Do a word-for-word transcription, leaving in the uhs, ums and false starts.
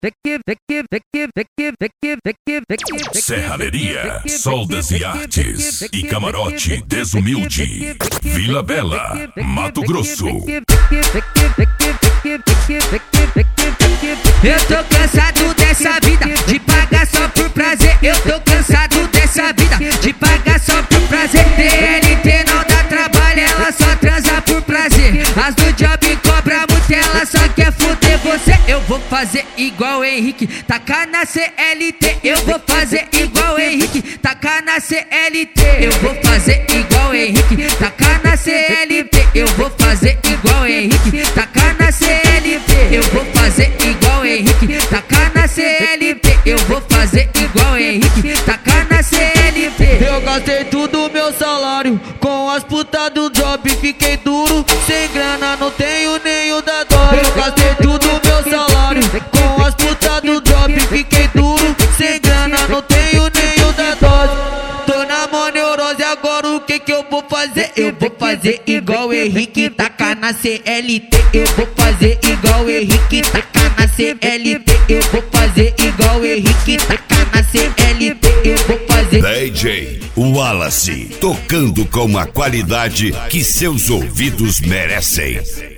Serralheria, Soldas e Artes e Camarote Desumilde, Vila Bela, Mato Grosso. Eu tô cansado dessa vida de pagar só por prazer. Eu tô cansado dessa vida de pagar só por prazer. D L T não dá trabalho, ela só transa por prazer. As do job cobra muito, ela só quer fuder você. Eu vou fazer igual o Henrique, tacar na C L T. Eu vou fazer igual o Henrique, tacar na C L T. Eu vou fazer igual o Henrique, tacar na C L T. Eu vou fazer igual o Henrique, tacar na C L T. Eu vou fazer igual o Henrique, tacar na C L T. Eu vou fazer igual o Henrique, tacar na C L T. Eu gastei tudo meu salário com as putas do job, fiquei duro, sem grana, não tenho nem o da dó. Eu gastei tudo meu salário com as putas do job, fiquei duro, sem grana, não tenho nem o da dó. Tô na mó neurose, agora o que que eu vou fazer? Eu vou fazer igual o Henrique, tacar na C L T. Eu vou fazer igual o Henrique, tacar na C L T. Eu vou fazer igual o Henrique, tacar na C L T. Eu vou fazer. D J Wallace, tocando com a qualidade que seus ouvidos merecem.